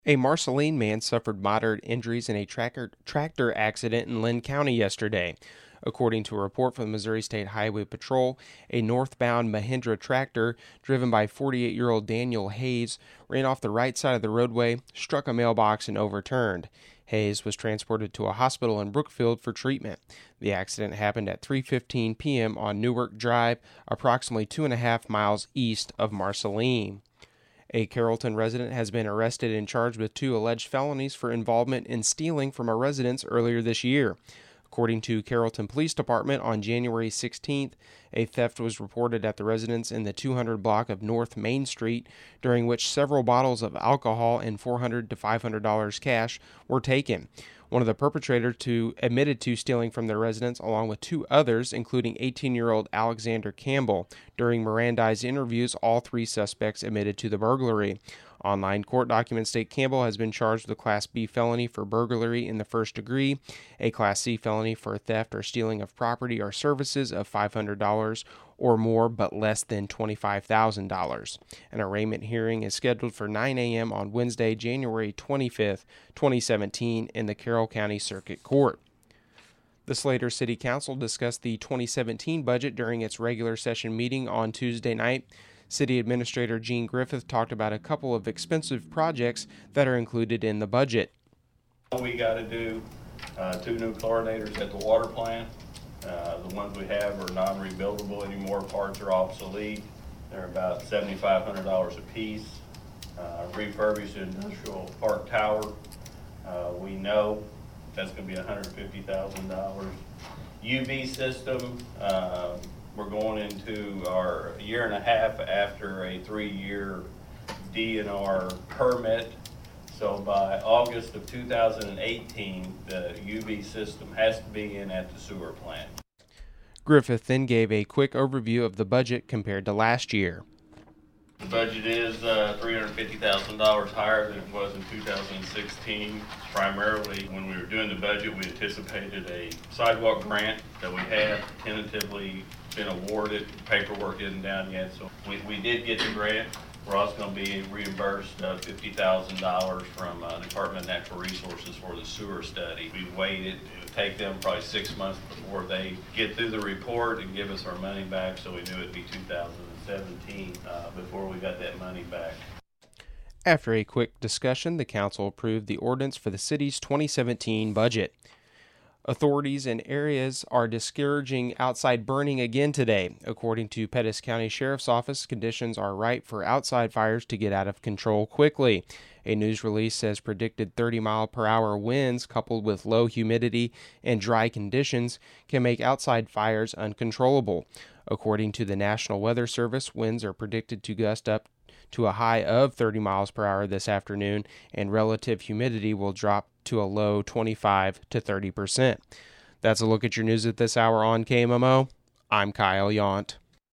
A Marceline man suffered moderate injuries in a tractor accident in Lynn County yesterday. According to a report from the Missouri State Highway Patrol, a northbound Mahindra tractor driven by 48-year-old Daniel Hayes ran off the right side of the roadway, struck a mailbox, and overturned. Hayes was transported to a hospital in Brookfield for treatment. The accident happened at 3:15 p.m. on Newark Drive, approximately 2.5 miles east of Marceline. A Carrollton resident has been arrested and charged with 2 alleged felonies for involvement in stealing from a residence earlier this year. According to Carrollton Police Department, on January 16th, a theft was reported at the residence in the 200 block of North Main Street, during which several bottles of alcohol and $400 to $500 cash were taken. One of the perpetrators admitted to stealing from their residence along with 2 others, including 18-year-old Alexander Campbell. During Mirandized interviews, all 3 suspects admitted to the burglary. Online court documents state Campbell has been charged with a Class B felony for burglary in the first degree, a Class C felony for theft or stealing of property or services of $500 or more but less than $25,000. An arraignment hearing is scheduled for 9 a.m. on Wednesday, January 25th, 2017 in the Carroll County Circuit Court. The Slater City Council discussed the 2017 budget during its regular session meeting on Tuesday night. City Administrator Gene Griffith talked about a couple of expensive projects that are included in the budget. We got to do 2 new chlorinators at the water plant. The ones we have are non-rebuildable anymore. Parts are obsolete. They're about $7,500 a piece. Refurbished industrial park tower. We know that's going to be $150,000. UV system. We're going into our 1.5 years after a 3-year DNR permit. So by August of 2018, the UV system has to be in at the sewer plant. Griffith then gave a quick overview of the budget compared to last year. The budget is $350,000 higher than it was in 2016. Primarily, when we were doing the budget, we anticipated a sidewalk grant that we have tentatively been awarded. Paperwork isn't down yet, so we did get the grant. We're also going to be reimbursed $50,000 from the Department of Natural Resources for the sewer study. We waited. It would take them probably 6 months before they get through the report and give us our money back, so we knew it'd be 2017 before we got that money back. After a quick discussion, the council approved the ordinance for the city's 2017 budget. Authorities in areas are discouraging outside burning again today. According to Pettis County Sheriff's Office, conditions are ripe for outside fires to get out of control quickly. A news release says predicted 30-mile-per-hour winds coupled with low humidity and dry conditions can make outside fires uncontrollable. According to the National Weather Service, winds are predicted to gust up to a high of 30 miles per hour this afternoon, and relative humidity will drop to a low 25 to 30%. That's a look at your news at this hour on KMMO. I'm Kyle Yount.